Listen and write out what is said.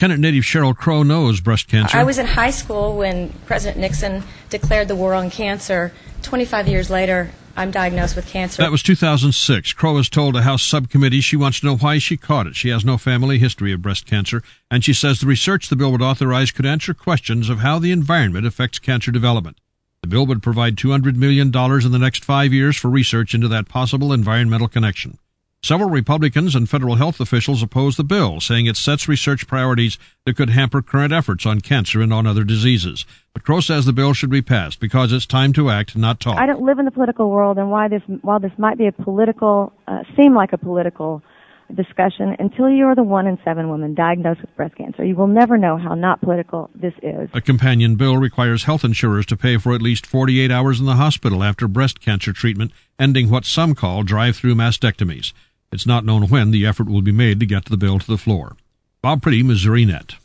Kennett native Cheryl Crow knows breast cancer. I was in high school when President Nixon declared the war on cancer. 25 years later, I'm diagnosed with cancer. That was 2006. Crow has told a House subcommittee she wants to know why she caught it. She has no family history of breast cancer, and she says the research the bill would authorize could answer questions of how the environment affects cancer development. The bill would provide $200 million in the next 5 years for research into that possible environmental connection. Several Republicans and federal health officials oppose the bill, saying it sets research priorities that could hamper current efforts on cancer and on other diseases. But Crow says the bill should be passed because it's time to act, not talk. I don't live in the political world, and while this might be seem like a political discussion, until you are the 1 in 7 women diagnosed with breast cancer, you will never know how not political this is. A companion bill requires health insurers to pay for at least 48 hours in the hospital after breast cancer treatment, ending what some call drive-through mastectomies. It's not known when the effort will be made to get the bill to the floor. Bob Pretty, Missouri Net.